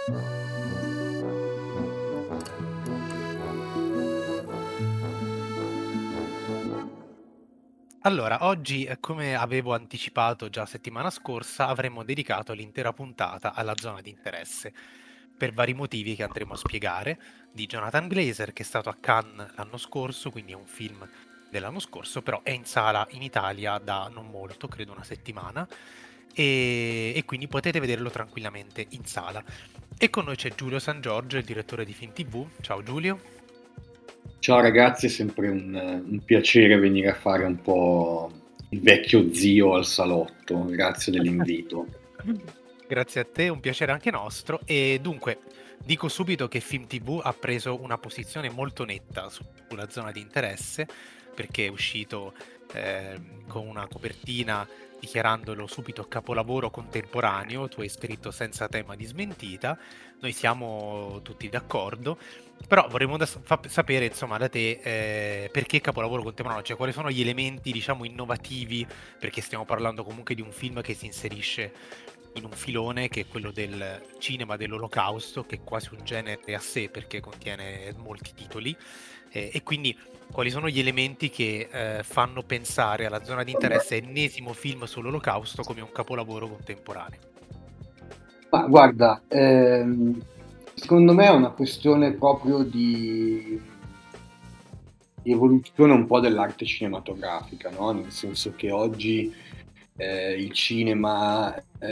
Allora, oggi, come avevo anticipato già settimana scorsa, avremmo dedicato l'intera puntata alla zona di interesse, per vari motivi che andremo a spiegare, di Jonathan Glazer, che è stato a Cannes l'anno scorso, quindi è un film dell'anno scorso, però è in sala in Italia da non molto, credo una settimana, e quindi potete vederlo tranquillamente in sala. E con noi c'è Giulio San Giorgio, il direttore di Film TV. Ciao Giulio. Ciao ragazzi, è sempre un piacere venire a fare un po' il vecchio zio al salotto, grazie dell'invito. Grazie a te, un piacere anche nostro. E dunque, dico subito che Film TV ha preso una posizione molto netta sulla zona di interesse, perché è uscito con una copertina dichiarandolo subito capolavoro contemporaneo. Tu hai scritto senza tema di smentita, noi siamo tutti d'accordo. Però vorremmo sapere, insomma, da te perché capolavoro contemporaneo, cioè quali sono gli elementi, diciamo, innovativi, perché stiamo parlando comunque di un film che si inserisce in un filone che è quello del cinema dell'Olocausto, che è quasi un genere a sé perché contiene molti titoli, e quindi quali sono gli elementi che fanno pensare alla zona di interesse ennesimo film sull'Olocausto come un capolavoro contemporaneo? Ma guarda, secondo me è una questione proprio di evoluzione un po' dell'arte cinematografica, no? Nel senso che oggi il cinema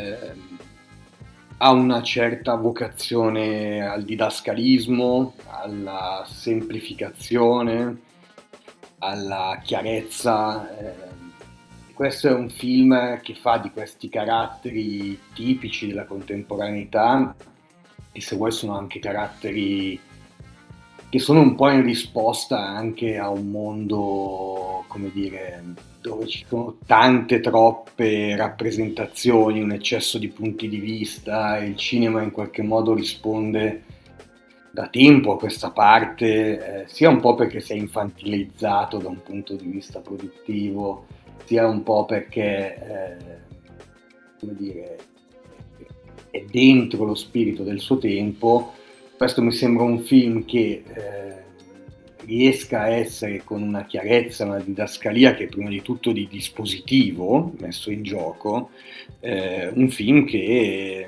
ha una certa vocazione al didascalismo, alla semplificazione, alla chiarezza. Questo è un film che fa di questi caratteri tipici della contemporaneità, e se vuoi sono anche caratteri che sono un po' in risposta anche a un mondo, come dire, dove ci sono tante, troppe rappresentazioni, un eccesso di punti di vista, e il cinema in qualche modo risponde da tempo a questa parte, sia un po' perché si è infantilizzato da un punto di vista produttivo, sia un po' perché, come dire, è dentro lo spirito del suo tempo. Questo mi sembra un film che riesca a essere con una chiarezza, una didascalia che è prima di tutto di dispositivo messo in gioco, un film che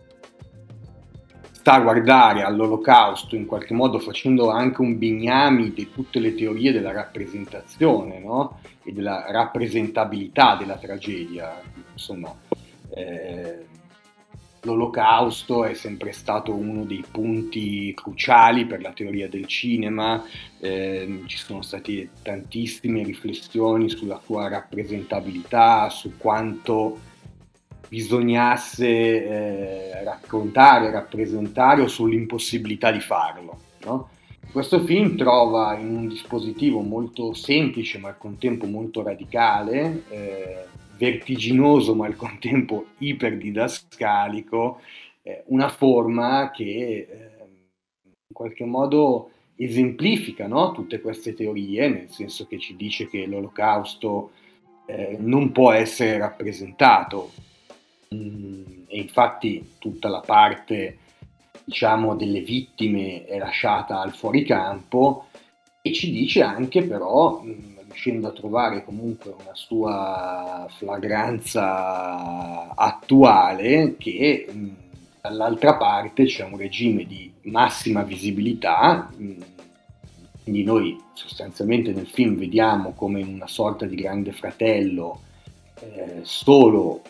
sta a guardare all'Olocausto in qualche modo facendo anche un bignami di tutte le teorie della rappresentazione, no? E della rappresentabilità della tragedia. Insomma, eh, l'Olocausto è sempre stato uno dei punti cruciali per la teoria del cinema, ci sono state tantissime riflessioni sulla sua rappresentabilità, su quanto bisognasse raccontare, rappresentare, o sull'impossibilità di farlo, no? Questo film trova in un dispositivo molto semplice ma al contempo molto radicale, vertiginoso ma al contempo iperdidascalico, una forma che in qualche modo esemplifica, no? Tutte queste teorie, nel senso che ci dice che l'Olocausto non può essere rappresentato. E infatti tutta la parte, diciamo, delle vittime è lasciata al fuoricampo, e ci dice anche però, riuscendo a trovare comunque una sua flagranza attuale, che dall'altra parte c'è un regime di massima visibilità. Quindi noi sostanzialmente nel film vediamo come in una sorta di Grande Fratello solo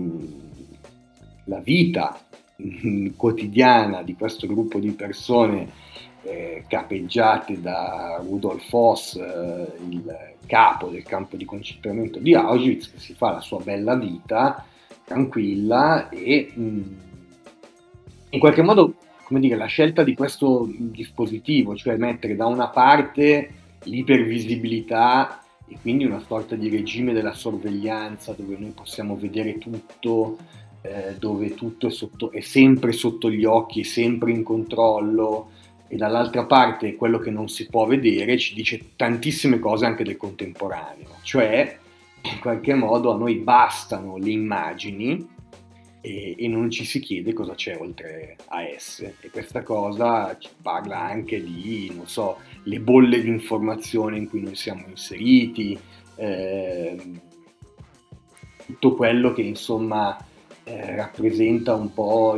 la vita quotidiana di questo gruppo di persone capeggiate da Rudolf Höss, il capo del campo di concentramento di Auschwitz, che si fa la sua bella vita tranquilla, e in qualche modo, come dire, la scelta di questo dispositivo, cioè mettere da una parte l'ipervisibilità e quindi una sorta di regime della sorveglianza dove noi possiamo vedere tutto, dove tutto è sempre sotto gli occhi, è sempre in controllo, e dall'altra parte quello che non si può vedere ci dice tantissime cose anche del contemporaneo, cioè in qualche modo a noi bastano le immagini e non ci si chiede cosa c'è oltre a esse. E questa cosa ci parla anche di, non so, le bolle di informazione in cui noi siamo inseriti, tutto quello che insomma rappresenta un po'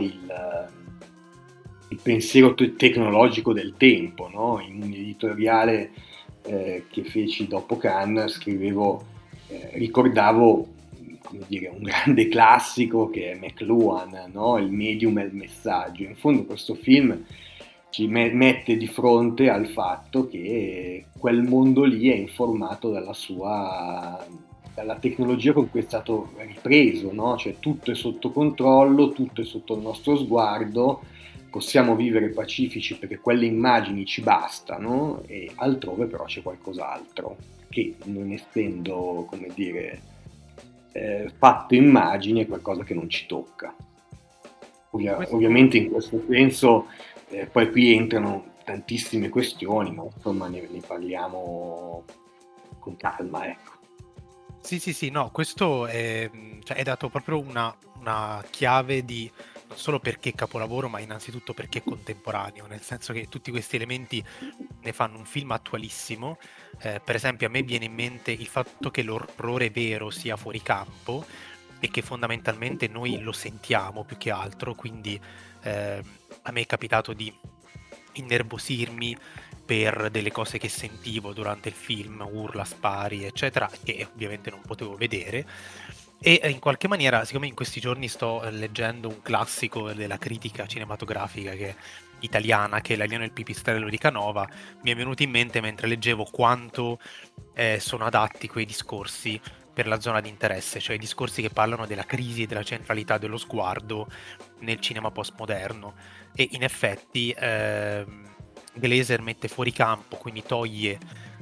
il pensiero tecnologico del tempo, no? In un editoriale che feci dopo Cannes scrivevo, ricordavo, come dire, un grande classico che è McLuhan, no? Il medium e il messaggio. In fondo questo film ci mette di fronte al fatto che quel mondo lì è informato dalla tecnologia con cui è stato ripreso, no? Cioè tutto è sotto controllo, tutto è sotto il nostro sguardo, possiamo vivere pacifici perché quelle immagini ci bastano, e altrove però c'è qualcos'altro che, non essendo, come dire, fatto immagini, è qualcosa che non ci tocca. Ovviamente in questo senso poi qui entrano tantissime questioni, ma insomma ne parliamo con calma, ecco. Sì, no, questo cioè, è dato proprio una chiave di non solo perché è capolavoro, ma innanzitutto perché è contemporaneo, nel senso che tutti questi elementi ne fanno un film attualissimo. Per esempio, a me viene in mente il fatto che l'orrore vero sia fuori campo e che fondamentalmente noi lo sentiamo più che altro, quindi a me è capitato di innervosirmi per delle cose che sentivo durante il film, urla, spari, eccetera, che ovviamente non potevo vedere. E in qualche maniera, siccome in questi giorni sto leggendo un classico della critica cinematografica italiana, che è L'alieno e il pipistrello di Canova, mi è venuto in mente mentre leggevo quanto sono adatti quei discorsi per la zona di interesse, cioè i discorsi che parlano della crisi e della centralità dello sguardo nel cinema postmoderno. E in effetti Glazer mette fuori campo, quindi toglie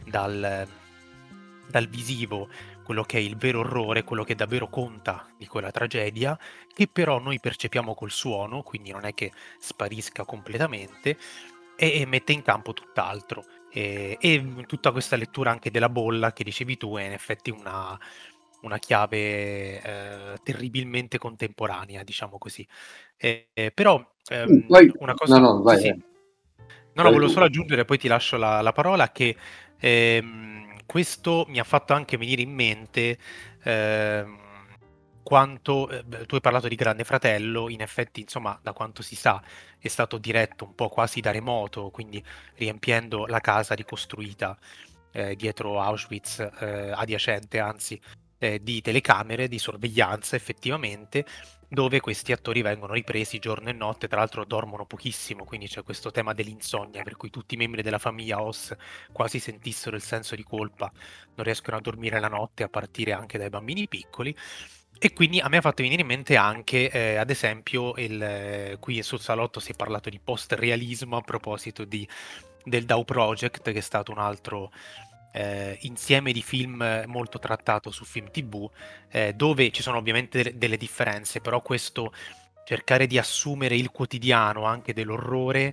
dal visivo quello che è il vero orrore, quello che davvero conta di quella tragedia, che però noi percepiamo col suono, quindi non è che sparisca completamente, e mette in campo tutt'altro. E tutta questa lettura anche della bolla che dicevi tu è in effetti una chiave terribilmente contemporanea, diciamo così. Però Poi, una no, cosa... no, Sì, vai, sì. vai. No, no, Vai volevo tu. solo aggiungere, poi ti lascio la parola, che questo mi ha fatto anche venire in mente ehm, quanto beh, tu hai parlato di Grande Fratello, in effetti, insomma, da quanto si sa, è stato diretto un po' quasi da remoto, quindi riempiendo la casa ricostruita dietro Auschwitz, adiacente, anzi, di telecamere di sorveglianza effettivamente, dove questi attori vengono ripresi giorno e notte, tra l'altro dormono pochissimo, quindi c'è questo tema dell'insonnia, per cui tutti i membri della famiglia Oz quasi sentissero il senso di colpa, non riescono a dormire la notte, a partire anche dai bambini piccoli. E quindi a me ha fatto venire in mente anche, ad esempio, qui sul salotto si è parlato di post-realismo a proposito del Dow Project, che è stato un altro insieme di film molto trattato su Film TV, dove ci sono ovviamente delle differenze, però questo cercare di assumere il quotidiano anche dell'orrore,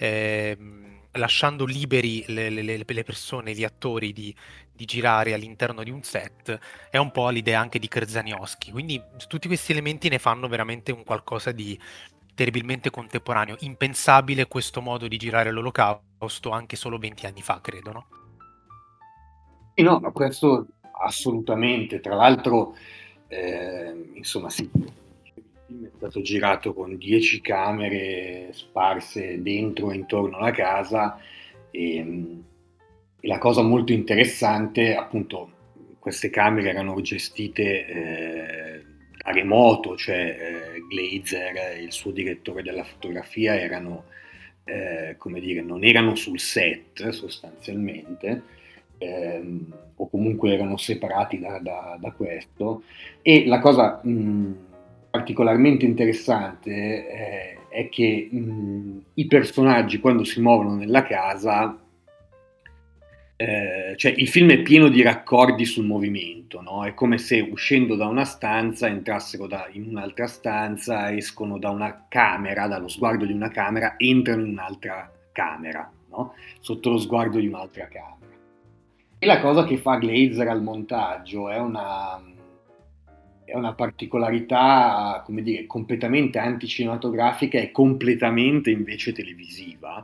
lasciando liberi le persone, gli attori di girare all'interno di un set, è un po' l'idea anche di Krznjowski. Quindi tutti questi elementi ne fanno veramente un qualcosa di terribilmente contemporaneo. Impensabile questo modo di girare l'Olocausto anche solo 20 anni fa, credo, no? Sì, no, ma questo assolutamente. Tra l'altro, insomma, sì, il film è stato girato con 10 camere sparse dentro e intorno alla casa, e la cosa molto interessante, appunto, queste camere erano gestite da remoto, cioè Glazer e il suo direttore della fotografia erano, come dire, non erano sul set sostanzialmente, o comunque erano separati da questo. E la cosa particolarmente interessante è che i personaggi, quando si muovono nella casa, cioè il film è pieno di raccordi sul movimento, no? È come se uscendo da una stanza entrassero in un'altra stanza, escono da una camera, dallo sguardo di una camera, entrano in un'altra camera, no? Sotto lo sguardo di un'altra camera. E la cosa che fa Glazer al montaggio è una particolarità, come dire, completamente anticinematografica e completamente invece televisiva.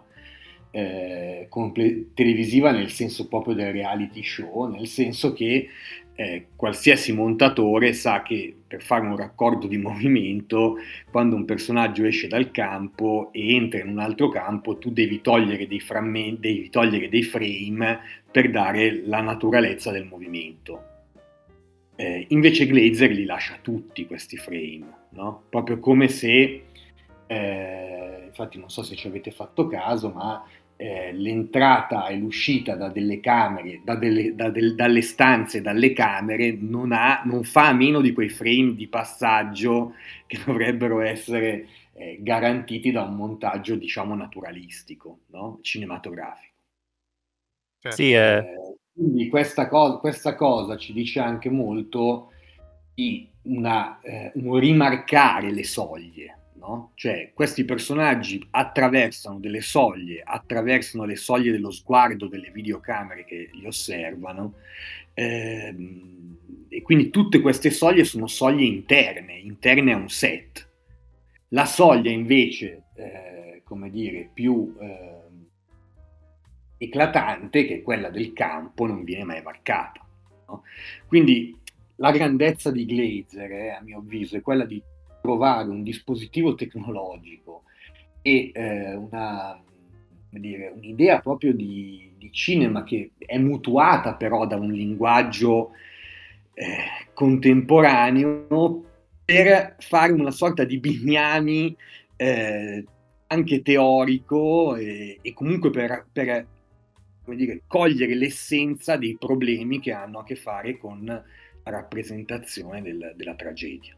Televisiva nel senso proprio del reality show, nel senso che qualsiasi montatore sa che per fare un raccordo di movimento, quando un personaggio esce dal campo e entra in un altro campo, tu devi togliere dei frammenti, devi togliere dei frame per dare la naturalezza del movimento. Invece Glazer li lascia tutti questi frame, no? Proprio come se, infatti non so se ci avete fatto caso, ma l'entrata e l'uscita da delle camere, dalle stanze, dalle camere, non fa a meno di quei frame di passaggio che dovrebbero essere garantiti da un montaggio, diciamo, naturalistico, no? Cinematografico. Certo. Sì, Quindi questa cosa ci dice anche molto di un rimarcare le soglie, no? Cioè questi personaggi attraversano le soglie dello sguardo delle videocamere che li osservano, e quindi tutte queste soglie sono soglie interne a un set. La soglia invece, come dire, più eclatante, che è quella del campo, non viene mai varcata, no? Quindi la grandezza di Glazer, a mio avviso, è quella di trovare un dispositivo tecnologico e un'idea proprio di cinema che è mutuata però da un linguaggio contemporaneo, per fare una sorta di bignami anche teorico e comunque per come dire, cogliere l'essenza dei problemi che hanno a che fare con la rappresentazione della tragedia.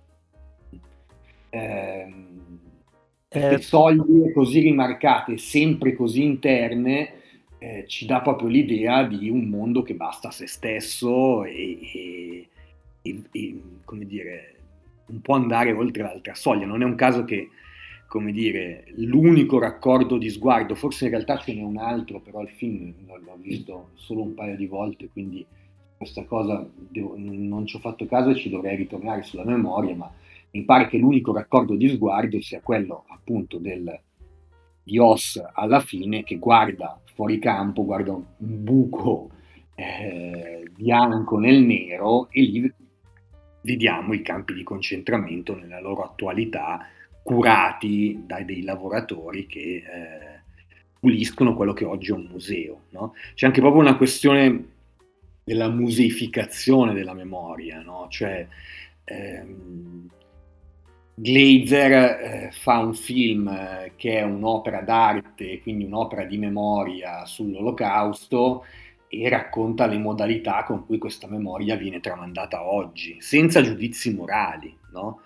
Queste soglie così rimarcate, sempre così interne, ci dà proprio l'idea di un mondo che basta a se stesso e come dire, non può andare oltre l'altra soglia. Non è un caso che, come dire, l'unico raccordo di sguardo, forse in realtà ce n'è un altro, però il film l'ho visto solo un paio di volte, quindi questa cosa non ci ho fatto caso e ci dovrei ritornare sulla memoria, ma mi pare che l'unico raccordo di sguardo sia quello appunto di Oz alla fine, che guarda fuori campo, guarda un buco bianco nel nero, e lì vediamo i campi di concentramento nella loro attualità, curati da dei lavoratori che puliscono quello che oggi è un museo, no? C'è anche proprio una questione della museificazione della memoria, no? Cioè Glazer fa un film che è un'opera d'arte, quindi un'opera di memoria sull'Olocausto, e racconta le modalità con cui questa memoria viene tramandata oggi, senza giudizi morali, no?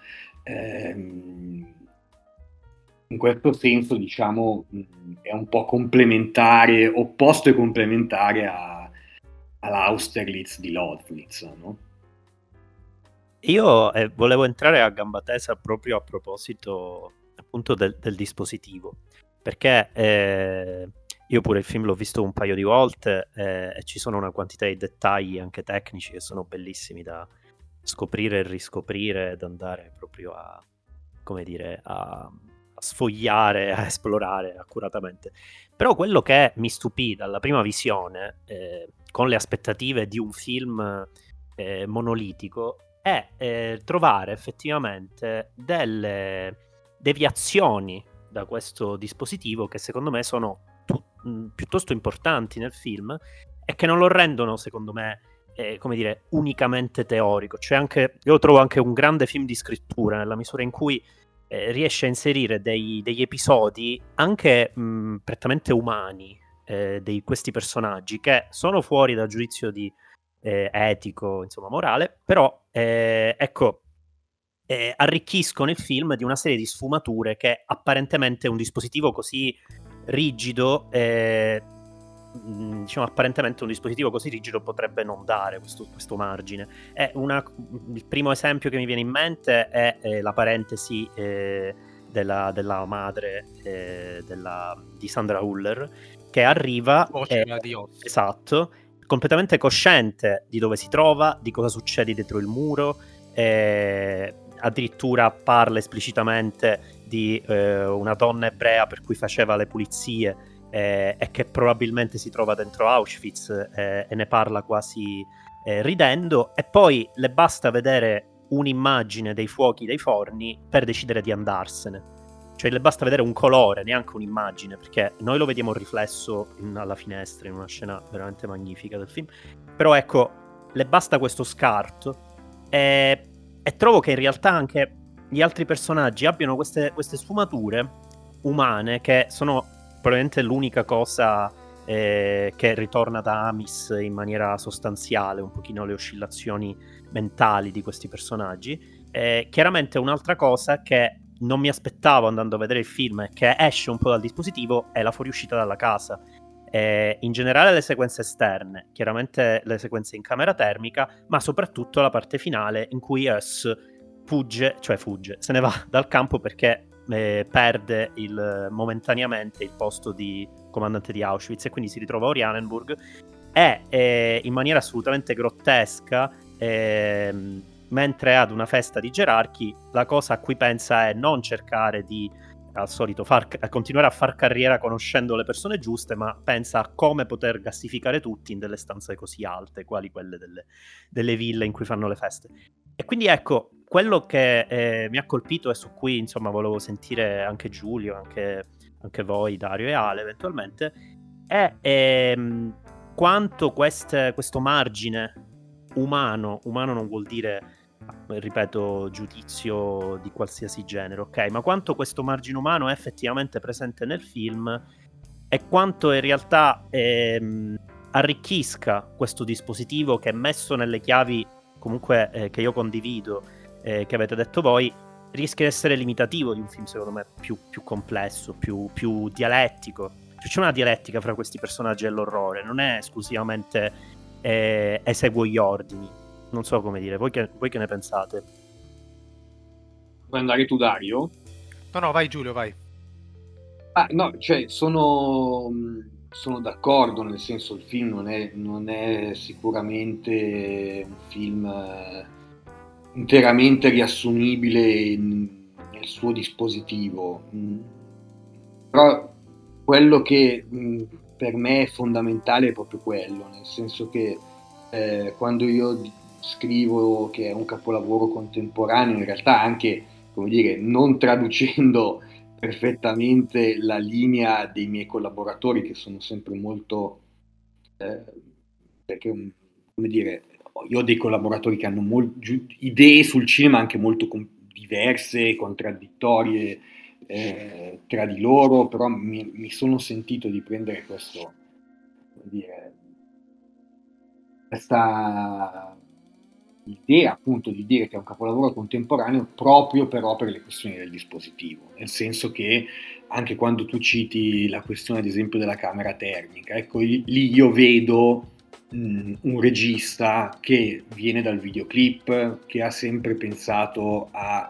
In questo senso, diciamo, è un po' complementare, opposto e complementare all'Austerlitz di Lodznitz, no? Io volevo entrare a gamba tesa proprio a proposito appunto del dispositivo, perché io pure il film l'ho visto un paio di volte e ci sono una quantità di dettagli anche tecnici che sono bellissimi da scoprire e riscoprire, ed andare proprio a, come dire, a sfogliare, a esplorare accuratamente. Però quello che mi stupì dalla prima visione, con le aspettative di un film monolitico, è trovare effettivamente delle deviazioni da questo dispositivo che secondo me sono piuttosto importanti nel film e che non lo rendono, secondo me, come dire, unicamente teorico. Cioè anche, io lo trovo anche un grande film di scrittura, nella misura in cui riesce a inserire degli episodi anche prettamente umani di questi personaggi, che sono fuori dal giudizio di etico, insomma morale, però ecco, arricchiscono il film di una serie di sfumature che apparentemente un dispositivo così rigido, diciamo apparentemente un dispositivo così rigido potrebbe non dare questo margine. Il primo esempio che mi viene in mente è la parentesi della madre di Sandra Huller, che arriva esatto, completamente cosciente di dove si trova, di cosa succede dietro il muro, addirittura parla esplicitamente di una donna ebrea per cui faceva le pulizie e che probabilmente si trova dentro Auschwitz, e ne parla quasi ridendo, e poi le basta vedere un'immagine dei fuochi dei forni per decidere di andarsene. Cioè le basta vedere un colore, neanche un'immagine, perché noi lo vediamo riflesso alla finestra in una scena veramente magnifica del film, però ecco, le basta questo scarto e trovo che in realtà anche gli altri personaggi abbiano queste sfumature umane che sono probabilmente l'unica cosa che ritorna da Amis in maniera sostanziale, un pochino le oscillazioni mentali di questi personaggi. Chiaramente un'altra cosa che non mi aspettavo andando a vedere il film, che esce un po' dal dispositivo, è la fuoriuscita dalla casa. In generale le sequenze esterne, chiaramente le sequenze in camera termica, ma soprattutto la parte finale in cui Us fugge, se ne va dal campo perché perde momentaneamente il posto di comandante di Auschwitz e quindi si ritrova a Oranienburg e in maniera assolutamente grottesca, mentre ad una festa di gerarchi la cosa a cui pensa è non cercare di al solito continuare a far carriera conoscendo le persone giuste, ma pensa a come poter gassificare tutti in delle stanze così alte, quali quelle delle ville in cui fanno le feste. E quindi ecco, quello che mi ha colpito e su cui insomma volevo sentire anche Giulio, anche voi, Dario e Ale eventualmente, è quanto questo margine umano non vuol dire, ripeto, giudizio di qualsiasi genere, ok? Ma quanto questo margine umano è effettivamente presente nel film e quanto in realtà arricchisca questo dispositivo che, messo nelle chiavi comunque che io condivido, che avete detto voi, rischia di essere limitativo di un film secondo me più complesso, più dialettico. Cioè, c'è una dialettica fra questi personaggi e l'orrore, non è esclusivamente eseguo gli ordini. Non so come dire, voi che ne pensate? Vuoi andare tu, Dario? No, vai Giulio, vai. No, cioè sono d'accordo, nel senso il film non è sicuramente un film interamente riassumibile nel suo dispositivo, però quello che per me è fondamentale è proprio quello, nel senso che quando io scrivo che è un capolavoro contemporaneo, in realtà anche, come dire, non traducendo perfettamente la linea dei miei collaboratori, che sono sempre molto perché, come dire, io ho dei collaboratori che hanno idee sul cinema anche molto diverse, contraddittorie tra di loro, però mi sono sentito di prendere questo, come dire, questa idea appunto di dire che è un capolavoro contemporaneo proprio però per le questioni del dispositivo, nel senso che anche quando tu citi la questione ad esempio della camera termica, ecco, lì io vedo un regista che viene dal videoclip, che ha sempre pensato a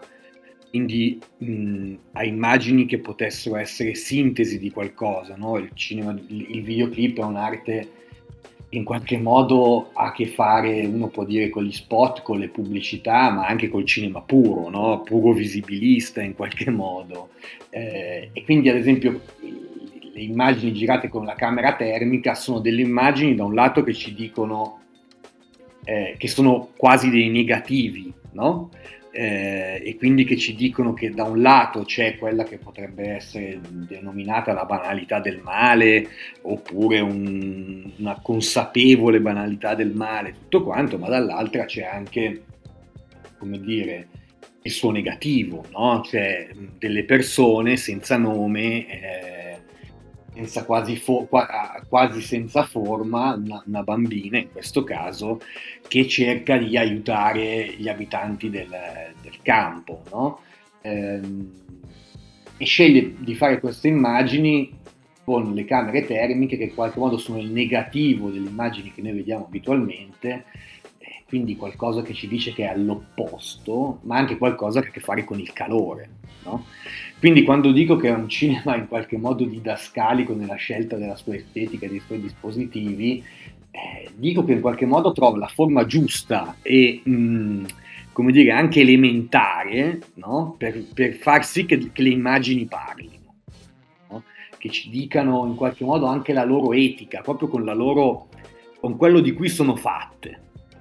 immagini che potessero essere sintesi di qualcosa, no? Il videoclip è un'arte in qualche modo ha a che fare, uno può dire, con gli spot, con le pubblicità, ma anche col cinema puro, no? Puro visibilista in qualche modo. E quindi ad esempio le immagini girate con la camera termica sono delle immagini da un lato che ci dicono che sono quasi dei negativi, no? E quindi che ci dicono che da un lato c'è quella che potrebbe essere denominata la banalità del male, oppure una consapevole banalità del male, tutto quanto, ma dall'altra c'è anche, come dire, il suo negativo, no? Cioè delle persone senza nome, senza quasi senza forma, una bambina in questo caso, che cerca di aiutare gli abitanti del campo, no? E sceglie di fare queste immagini con le camere termiche che in qualche modo sono il negativo delle immagini che noi vediamo abitualmente, quindi qualcosa che ci dice che è all'opposto, ma anche qualcosa che ha a che fare con il calore, no? Quindi quando dico che è un cinema in qualche modo didascalico nella scelta della sua estetica e dei suoi dispositivi, dico che in qualche modo trova la forma giusta e come dire, anche elementare, no? per far sì che le immagini parlino, no? Che ci dicano in qualche modo anche la loro etica, proprio con quello di cui sono fatte.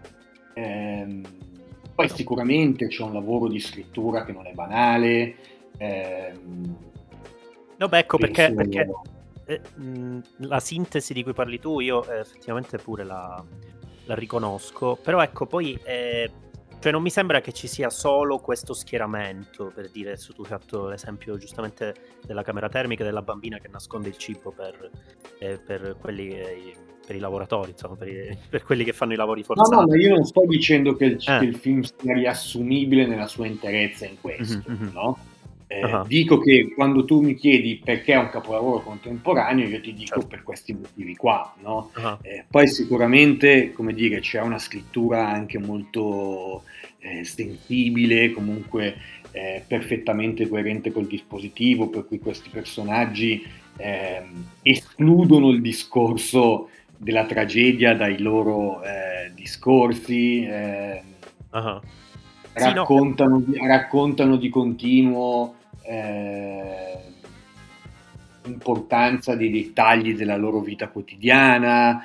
Poi sicuramente c'è un lavoro di scrittura che non è banale. No, beh, ecco, perché la sintesi di cui parli tu io effettivamente pure la riconosco, però ecco, poi cioè non mi sembra che ci sia solo questo schieramento, per dire, tu hai fatto l'esempio giustamente della camera termica della bambina che nasconde il cibo per quelli per i lavoratori, insomma, per quelli che fanno i lavori forzati. No, ma io non sto dicendo che il film sia riassumibile nella sua interezza in questo, no? Dico che quando tu mi chiedi perché è un capolavoro contemporaneo, io ti dico per questi motivi qua, no? Poi sicuramente, come dire, c'è una scrittura anche molto sensibile, comunque perfettamente coerente col dispositivo, per cui questi personaggi escludono il discorso della tragedia dai loro discorsi, raccontano di continuo importanza dei dettagli della loro vita quotidiana,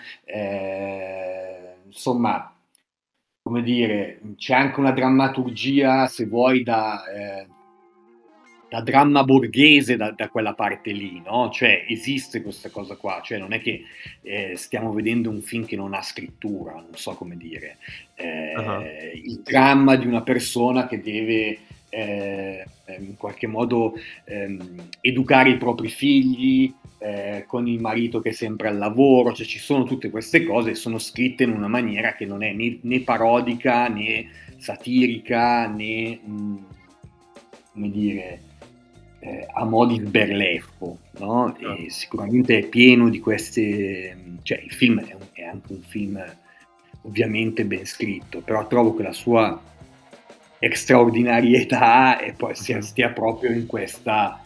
insomma, come dire, c'è anche una drammaturgia, se vuoi, da dramma borghese da quella parte lì, no? Cioè esiste questa cosa qua, cioè non è che stiamo vedendo un film che non ha scrittura, non so come dire, il dramma di una persona che deve in qualche modo educare i propri figli, con il marito che è sempre al lavoro, cioè ci sono tutte queste cose, sono scritte in una maniera che non è né parodica né satirica né come dire a mo' di sberleffo, no? E sicuramente è pieno di queste, cioè il film è anche un film ovviamente ben scritto, però trovo che la sua straordinarietà e poi stia proprio in questa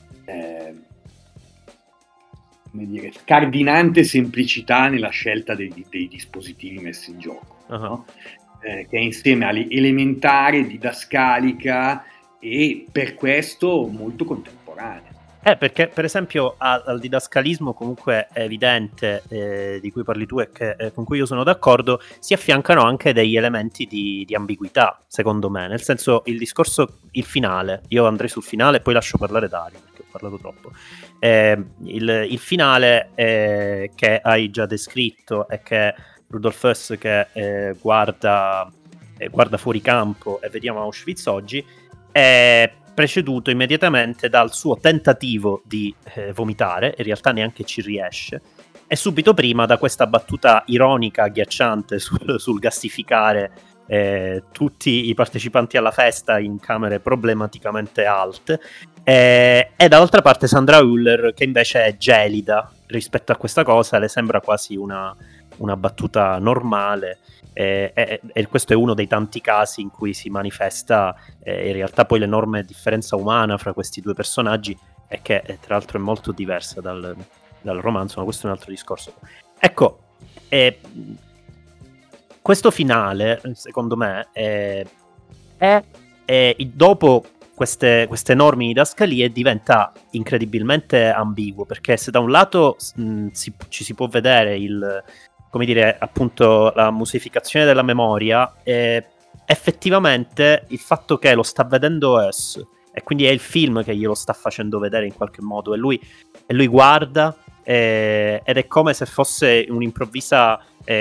come dire, scardinante semplicità nella scelta dei dispositivi messi in gioco, no? Che è insieme all'elementare, didascalica e per questo molto contemporanea. Perché per esempio al didascalismo comunque è evidente di cui parli tu e con cui io sono d'accordo, si affiancano anche degli elementi di ambiguità, secondo me, nel senso il finale, io andrei sul finale e poi lascio parlare Dario perché ho parlato troppo. Il finale che hai già descritto è che Rudolf Höss che guarda fuori campo e vediamo Auschwitz oggi è preceduto immediatamente dal suo tentativo di vomitare, in realtà neanche ci riesce, e subito prima da questa battuta ironica, agghiacciante sul gassificare tutti i partecipanti alla festa in camere problematicamente alte, e dall'altra parte Sandra Hüller che invece è gelida rispetto a questa cosa, le sembra quasi una battuta normale. E questo è uno dei tanti casi in cui si manifesta in realtà poi l'enorme differenza umana fra questi due personaggi e che tra l'altro è molto diversa dal romanzo, ma questo è un altro discorso. Ecco, questo finale secondo me dopo queste enormi didascalie diventa incredibilmente ambiguo, perché se da un lato ci si può vedere come dire, appunto la musificazione della memoria, effettivamente il fatto che lo sta vedendo Höss e quindi è il film che glielo sta facendo vedere in qualche modo e lui guarda ed è come se fosse un improvviso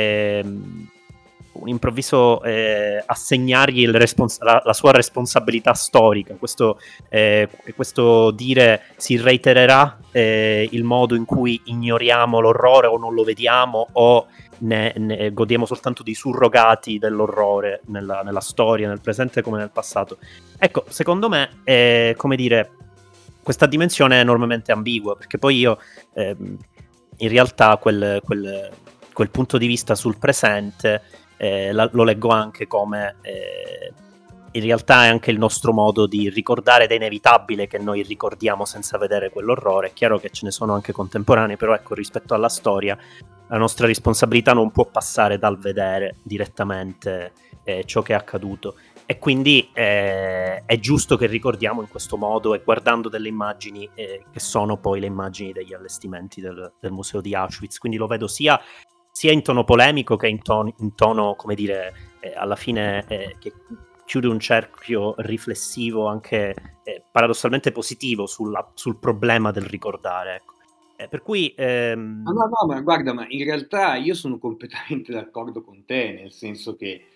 assegnargli la sua responsabilità storica. Questo dire si reitererà il modo in cui ignoriamo l'orrore o non lo vediamo o ne godiamo soltanto di surrogati dell'orrore nella storia, nel presente come nel passato. Ecco, secondo me come dire, questa dimensione è enormemente ambigua, perché poi io in realtà quel punto di vista sul presente lo leggo anche come in realtà è anche il nostro modo di ricordare ed è inevitabile che noi ricordiamo senza vedere quell'orrore. È chiaro che ce ne sono anche contemporanei, però ecco, rispetto alla storia la nostra responsabilità non può passare dal vedere direttamente ciò che è accaduto. E quindi è giusto che ricordiamo in questo modo e guardando delle immagini che sono poi le immagini degli allestimenti del museo di Auschwitz. Quindi lo vedo sia in tono polemico che in tono come dire, alla fine che chiude un cerchio riflessivo anche paradossalmente positivo sul problema del ricordare. Ecco. Per cui No, ma guarda, ma in realtà io sono completamente d'accordo con te, nel senso che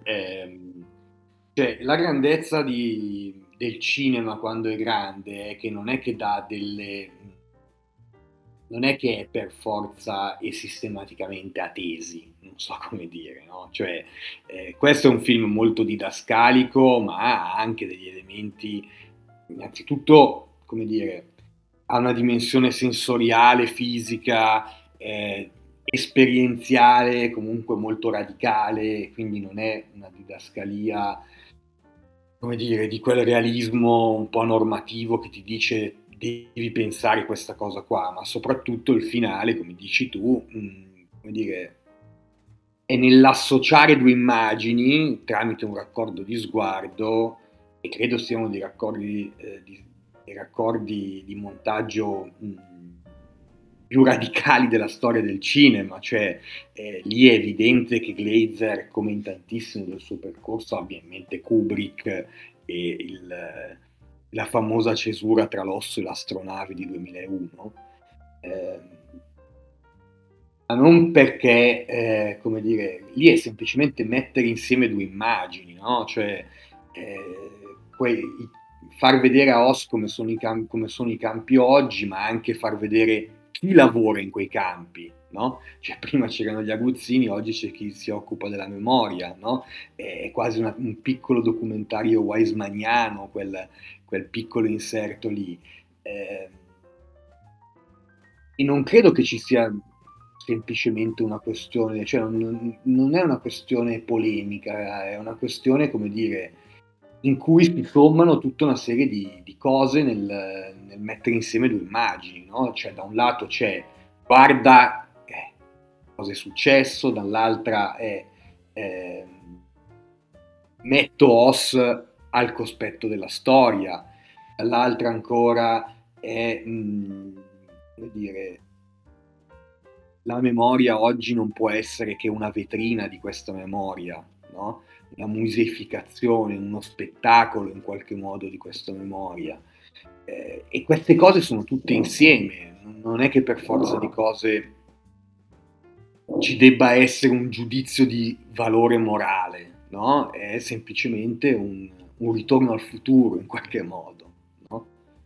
cioè, la grandezza del cinema quando è grande è che non è che dà non è che è per forza e sistematicamente a tesi, non so come dire, no? Cioè, questo è un film molto didascalico, ma ha anche degli elementi, innanzitutto, come dire, ha una dimensione sensoriale, fisica, esperienziale, comunque molto radicale, quindi non è una didascalia, come dire, di quel realismo un po' normativo che ti dice devi pensare questa cosa qua, ma soprattutto il finale, come dici tu, come dire, è nell'associare due immagini tramite un raccordo di sguardo, e credo siano dei raccordi di montaggio più radicali della storia del cinema, cioè lì è evidente che Glazer, come in tantissimo del suo percorso, abbia in mente Kubrick e la famosa cesura tra l'osso e l'astronave di 2001, ma non perché, come dire, lì è semplicemente mettere insieme due immagini, no? Cioè far vedere a Oz come sono i campi oggi, ma anche far vedere chi lavora in quei campi, no? Cioè prima c'erano gli aguzzini, oggi c'è chi si occupa della memoria, no? È quasi un piccolo documentario weismaniano, quel piccolo inserto lì. E non credo che ci sia semplicemente una questione, cioè non è una questione polemica, è una questione, come dire, in cui si sommano tutta una serie di cose nel mettere insieme due immagini, no? Cioè da un lato c'è guarda cosa è successo, dall'altra è metto Oz al cospetto della storia, dall'altra ancora è, come dire, la memoria oggi non può essere che una vetrina di questa memoria, no? Una museificazione, uno spettacolo in qualche modo di questa memoria. E queste cose sono tutte insieme, non è che per forza di cose ci debba essere un giudizio di valore morale, no? È semplicemente un ritorno al futuro in qualche modo, no?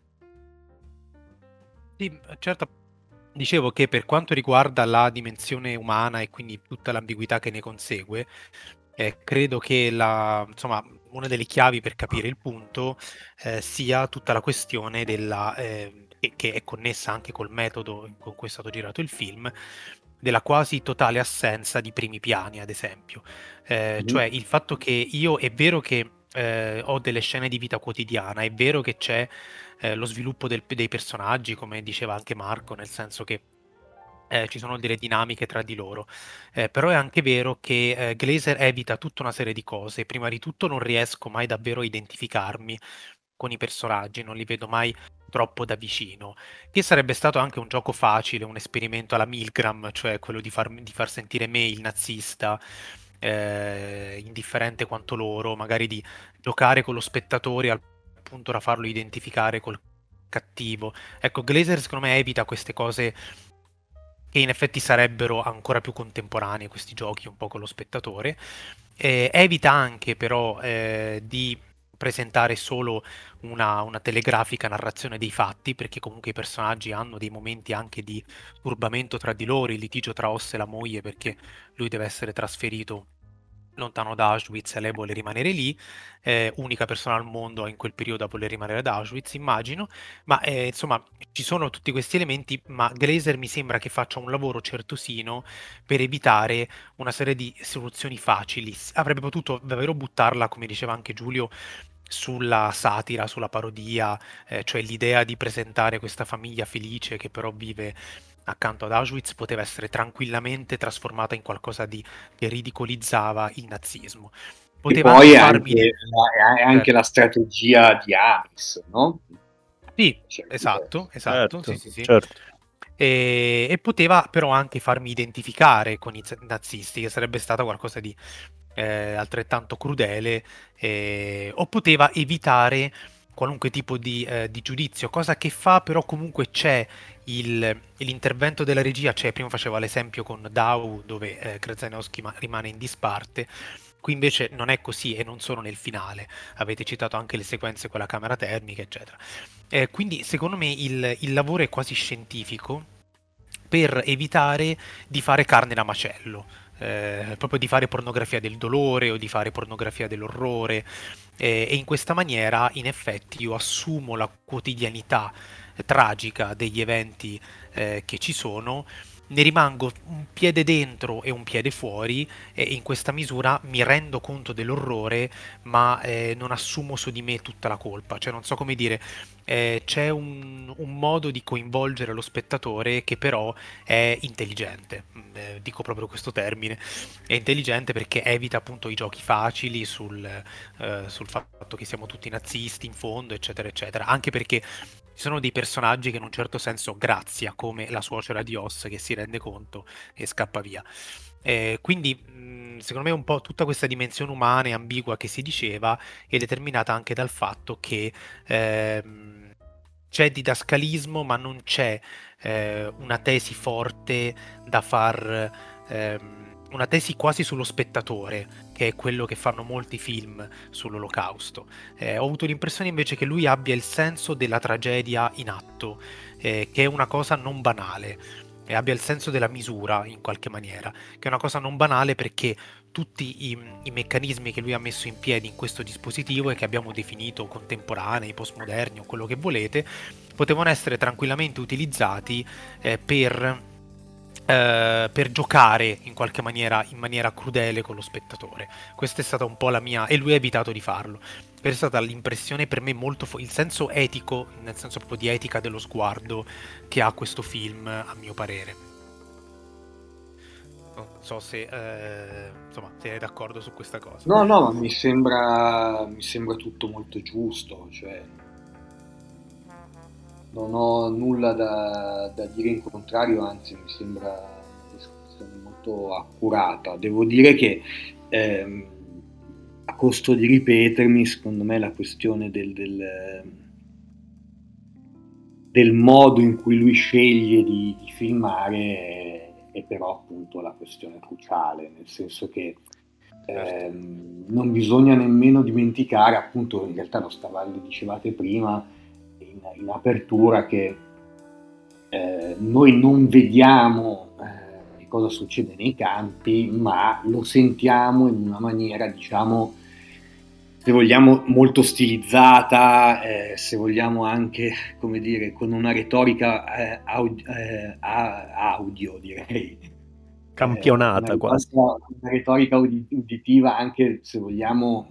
Sì, certo. Dicevo che per quanto riguarda la dimensione umana e quindi tutta l'ambiguità che ne consegue, credo che insomma, una delle chiavi per capire il punto sia tutta la questione che è connessa anche col metodo con cui è stato girato il film, della quasi totale assenza di primi piani, ad esempio. Cioè il fatto che io è vero che ho delle scene di vita quotidiana, è vero che c'è lo sviluppo dei personaggi, come diceva anche Marco, nel senso che ci sono delle dinamiche tra di loro, però è anche vero che Glazer evita tutta una serie di cose. Prima di tutto non riesco mai davvero a identificarmi con i personaggi, non li vedo mai troppo da vicino, che sarebbe stato anche un gioco facile, un esperimento alla Milgram, cioè quello di far sentire me il nazista, indifferente quanto loro, magari di giocare con lo spettatore al punto da farlo identificare col cattivo. Ecco, Glazer secondo me evita queste cose che in effetti sarebbero ancora più contemporanei, questi giochi un po' con lo spettatore. Evita anche però di presentare solo una telegrafica narrazione dei fatti, perché comunque i personaggi hanno dei momenti anche di turbamento tra di loro, il litigio tra Oss e la moglie perché lui deve essere trasferito lontano da Auschwitz e lei vuole rimanere lì, unica persona al mondo in quel periodo a voler rimanere ad Auschwitz, immagino, ma insomma ci sono tutti questi elementi, ma Glazer mi sembra che faccia un lavoro certosino per evitare una serie di soluzioni facili. Avrebbe potuto davvero buttarla, come diceva anche Giulio, sulla satira, sulla parodia, cioè l'idea di presentare questa famiglia felice che però vive accanto ad Auschwitz poteva essere tranquillamente trasformata in qualcosa che ridicolizzava il nazismo. poteva poi anche farmi... è anche la strategia di Amis, no? Sì, Certo, esatto, certo, sì, sì, sì. certo. E poteva però anche farmi identificare con i nazisti, che sarebbe stata qualcosa di altrettanto crudele, o poteva evitare qualunque tipo di giudizio, cosa che fa, però comunque c'è l'intervento della regia, cioè prima faceva l'esempio con Dau dove Krasinski rimane in disparte. Qui invece non è così e non sono nel finale. Avete citato anche le sequenze con la camera termica, eccetera. Quindi secondo me il lavoro è quasi scientifico per evitare di fare carne da macello, proprio di fare pornografia del dolore o di fare pornografia dell'orrore. E in questa maniera, in effetti, io assumo la quotidianità tragica degli eventi che ci sono, ne rimango un piede dentro e un piede fuori, e in questa misura mi rendo conto dell'orrore, ma non assumo su di me tutta la colpa. Cioè, non so come dire, c'è un modo di coinvolgere lo spettatore che però è intelligente. Dico proprio questo termine. È intelligente perché evita appunto i giochi facili sul fatto che siamo tutti nazisti in fondo, eccetera, eccetera. Anche perché ci sono dei personaggi che in un certo senso grazia, come la suocera di Oz che si rende conto e scappa via. Quindi, secondo me, un po' tutta questa dimensione umana e ambigua che si diceva è determinata anche dal fatto che c'è didascalismo, ma non c'è una tesi forte da far, una tesi quasi sullo spettatore, che è quello che fanno molti film sull'Olocausto. Ho avuto l'impressione invece che lui abbia il senso della tragedia in atto, che è una cosa non banale, e abbia il senso della misura in qualche maniera, che è una cosa non banale perché tutti i meccanismi che lui ha messo in piedi in questo dispositivo e che abbiamo definito contemporanei, postmoderni o quello che volete, potevano essere tranquillamente utilizzati per giocare in qualche maniera, in maniera crudele con lo spettatore. Questa è stata un po' la mia, e lui ha evitato di farlo. Questa è stata l'impressione per me molto il senso etico, nel senso proprio di etica dello sguardo che ha questo film, a mio parere. Non so se, insomma, se è d'accordo su questa cosa. No, no, ma mi sembra tutto molto giusto, cioè non ho nulla da dire in contrario, anzi mi sembra una descrizione molto accurata. Devo dire che ehm, a costo di ripetermi, secondo me la questione del modo in cui lui sceglie di filmare è però appunto la questione cruciale, nel senso che non bisogna nemmeno dimenticare, appunto in realtà lo dicevate prima in apertura, che noi non vediamo che cosa succede nei campi, ma lo sentiamo in una maniera, diciamo, se vogliamo molto stilizzata, se vogliamo anche, come dire, con una retorica audio, direi. Campionata quasi. Una retorica uditiva anche, se vogliamo,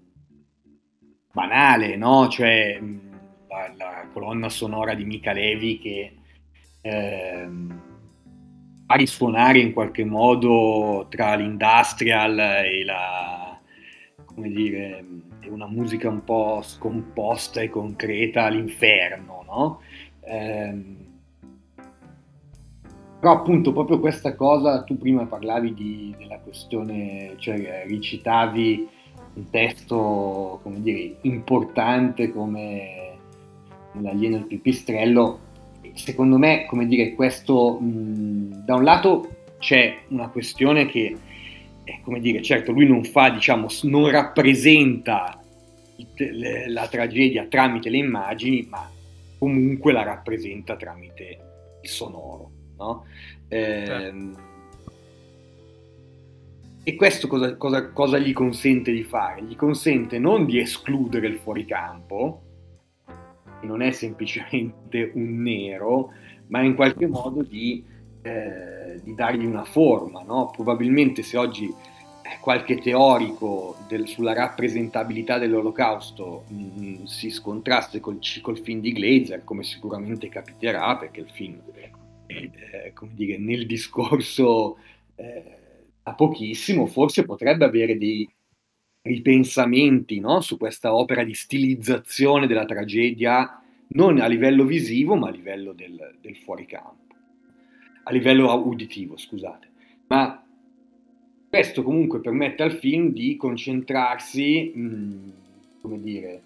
banale, no? Cioè la colonna sonora di Mica Levi che fa risuonare in qualche modo tra l'industrial e come dire, è una musica un po' scomposta e concreta, l'inferno, no? Però appunto proprio questa cosa, tu prima parlavi della questione, cioè recitavi un testo, come dire, importante come l'alieno e il pipistrello. Secondo me, come dire, questo da un lato c'è una questione che, come dire, certo lui non fa, diciamo, non rappresenta la tragedia tramite le immagini, ma comunque la rappresenta tramite il sonoro, no? E questo cosa gli consente di fare? Gli consente non di escludere il fuoricampo, che non è semplicemente un nero, ma in qualche modo di dargli una forma, no? Probabilmente se oggi qualche teorico sulla rappresentabilità dell'Olocausto si scontrasse col film di Glazer, come sicuramente capiterà, perché il film come dire, nel discorso a pochissimo, forse potrebbe avere ripensamenti, no? Su questa opera di stilizzazione della tragedia, non a livello visivo, ma a livello del fuoricampo, a livello uditivo, scusate. Ma questo comunque permette al film di concentrarsi, come dire,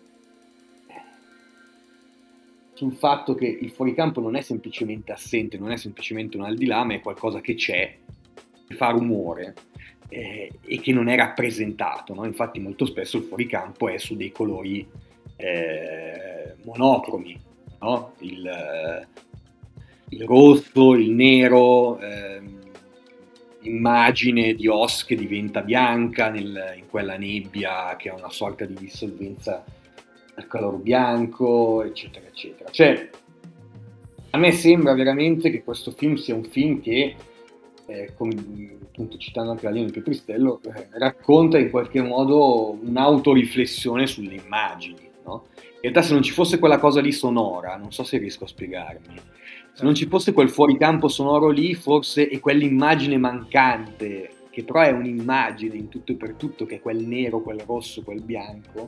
sul fatto che il fuoricampo non è semplicemente assente, non è semplicemente un al di là, ma è qualcosa che c'è, che fa rumore e che non è rappresentato, no? Infatti molto spesso il fuoricampo è su dei colori monocromi, no? Il rosso, il nero, l'immagine di Oz che diventa bianca in quella nebbia che ha una sorta di dissolvenza al color bianco, eccetera, eccetera. Cioè, a me sembra veramente che questo film sia un film che, come appunto citando anche la linea di Pipistrello, racconta in qualche modo un'autoriflessione sulle immagini, no? In realtà se non ci fosse quella cosa lì sonora, non so se riesco a spiegarmi, se non ci fosse quel fuoricampo sonoro lì, forse, e quell'immagine mancante, che però è un'immagine in tutto e per tutto, che è quel nero, quel rosso, quel bianco,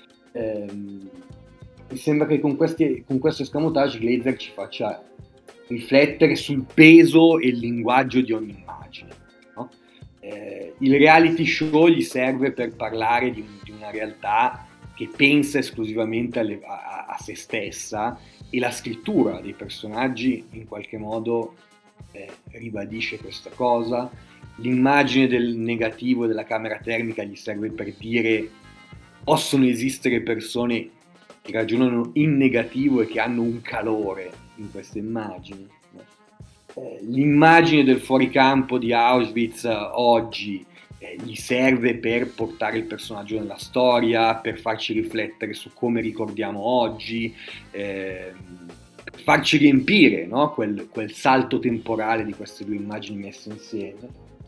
mi sembra che con questo escamotage Glazer ci faccia riflettere sul peso e il linguaggio di ogni immagine, no? Il reality show gli serve per parlare di una realtà che pensa esclusivamente a se stessa, e la scrittura dei personaggi in qualche modo ribadisce questa cosa. L'immagine del negativo della camera termica gli serve per dire: possono esistere persone che ragionano in negativo e che hanno un calore in queste immagini. L'immagine del fuoricampo di Auschwitz oggi gli serve per portare il personaggio nella storia, per farci riflettere su come ricordiamo oggi, per farci riempire, no? quel salto temporale di queste due immagini messe insieme.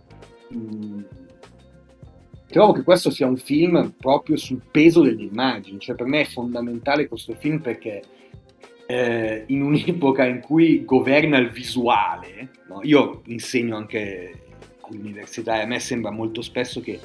Trovo che questo sia un film proprio sul peso delle immagini, cioè per me è fondamentale questo film perché in un'epoca in cui governa il visuale, no? Io insegno anche all'università e a me sembra molto spesso che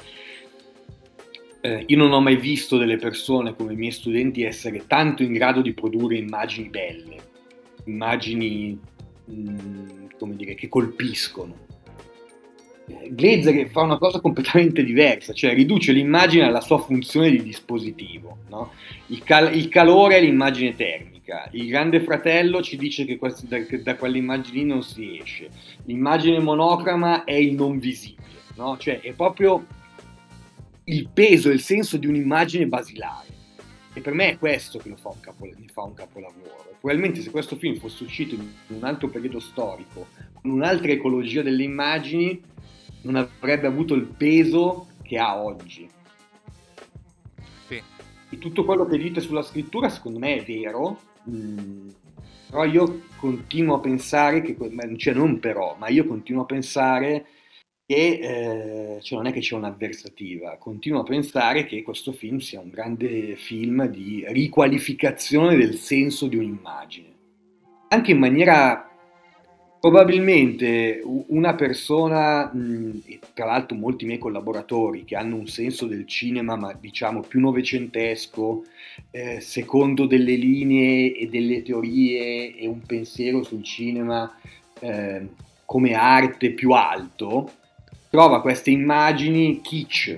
io non ho mai visto delle persone come i miei studenti essere tanto in grado di produrre immagini belle, immagini come dire, che colpiscono. Glazer fa una cosa completamente diversa, cioè riduce l'immagine alla sua funzione di dispositivo, no? Il calore è l'immagine termica, il Grande Fratello ci dice che da quell'immagine non si esce, l'immagine monocroma è il non visibile, no? Cioè è proprio il peso e il senso di un'immagine basilare, e per me è questo che ne fa un capolavoro. Probabilmente se questo film fosse uscito in un altro periodo storico, con un'altra ecologia delle immagini, non avrebbe avuto il peso che ha oggi. Sì. E tutto quello che dite sulla scrittura secondo me è vero, però io continuo a pensare che, cioè non però, ma io continuo a pensare che, cioè non è che c'è un'avversativa, continuo a pensare che questo film sia un grande film di riqualificazione del senso di un'immagine, anche in maniera... Probabilmente una persona, e tra l'altro molti miei collaboratori che hanno un senso del cinema, ma diciamo più novecentesco, secondo delle linee e delle teorie e un pensiero sul cinema come arte più alto, trova queste immagini kitsch,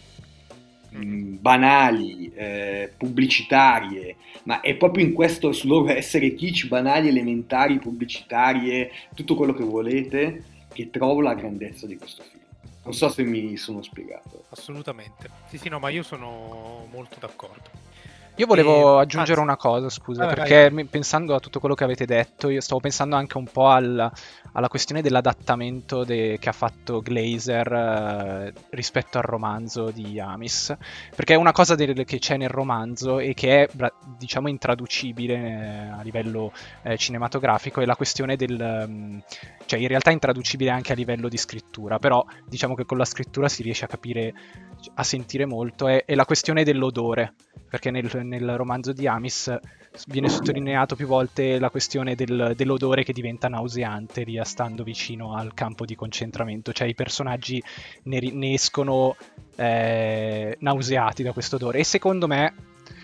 banali, pubblicitarie, ma è proprio in questo, sul loro essere kitsch, banali, elementari, pubblicitarie, tutto quello che volete, che trovo la grandezza di questo film. Non so se mi sono spiegato. Assolutamente. Sì, no, ma io sono molto d'accordo. Io volevo aggiungere una cosa, scusa, perché vai. Pensando a tutto quello che avete detto, io stavo pensando anche un po' alla questione dell'adattamento che ha fatto Glazer rispetto al romanzo di Amis, perché è una cosa che c'è nel romanzo e che è, diciamo, intraducibile a livello cinematografico, è la questione cioè in realtà è intraducibile anche a livello di scrittura, però diciamo che con la scrittura si riesce a capire, a sentire molto, è la questione dell'odore, perché nel romanzo di Amis viene sottolineato più volte la questione dell'odore che diventa nauseante stando vicino al campo di concentramento, cioè i personaggi ne escono nauseati da questo odore. E secondo me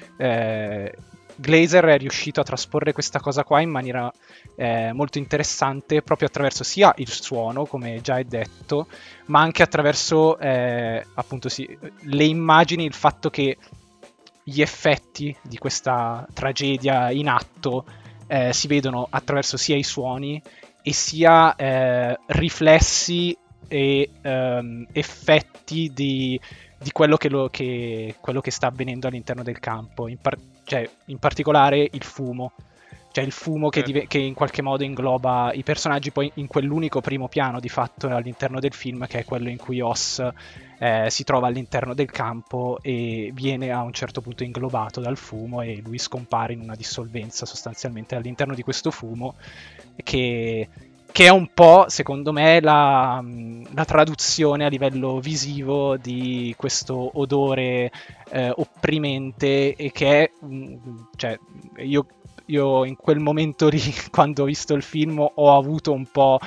Glazer è riuscito a trasporre questa cosa qua in maniera molto interessante, proprio attraverso sia il suono, come già è detto, ma anche attraverso appunto le immagini, il fatto che gli effetti di questa tragedia in atto si vedono attraverso sia i suoni e sia riflessi e effetti di quello che sta avvenendo all'interno del campo, in particolare il fumo. Cioè il fumo che in qualche modo ingloba i personaggi, poi in quell'unico primo piano di fatto all'interno del film, che è quello in cui Oz si trova all'interno del campo e viene a un certo punto inglobato dal fumo e lui scompare in una dissolvenza sostanzialmente all'interno di questo fumo, che è un po', secondo me, la traduzione a livello visivo di questo odore opprimente, e che è, cioè, io in quel momento lì, quando ho visto il film, ho avuto un po'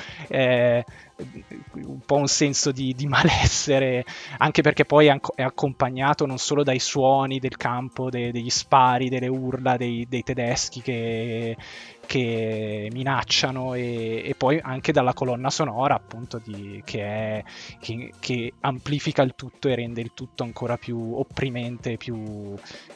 un senso di malessere, anche perché poi è accompagnato non solo dai suoni del campo, degli spari, delle urla dei tedeschi che minacciano, e poi anche dalla colonna sonora, appunto, che amplifica il tutto e rende il tutto ancora più opprimente, più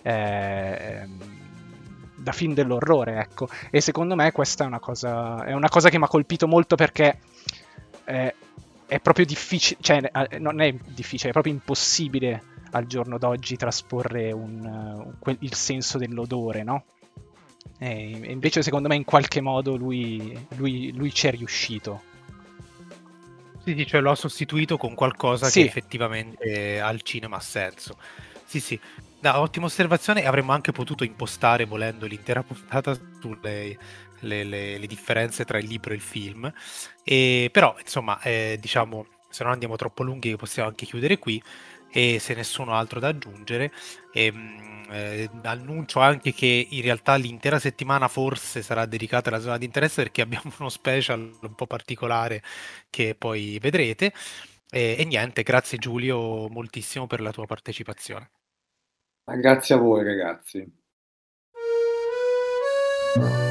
da film dell'orrore, ecco. E secondo me questa è una cosa che mi ha colpito molto, perché è proprio difficile, cioè non è difficile, è proprio impossibile al giorno d'oggi trasporre il senso dell'odore, no? E invece secondo me in qualche modo lui ci è riuscito. Sì, cioè lo ha sostituito con qualcosa Sì. che effettivamente al cinema ha senso. Sì. No, ottima osservazione. Avremmo anche potuto impostare, volendo, l'intera puntata sulle le differenze tra il libro e il film. Però, insomma, diciamo, se non andiamo troppo lunghi, possiamo anche chiudere qui. E se nessuno ha altro da aggiungere, annuncio anche che in realtà l'intera settimana forse sarà dedicata alla zona di interesse, perché abbiamo uno special un po' particolare che poi vedrete. E niente, grazie Giulio moltissimo per la tua partecipazione. Grazie a voi ragazzi.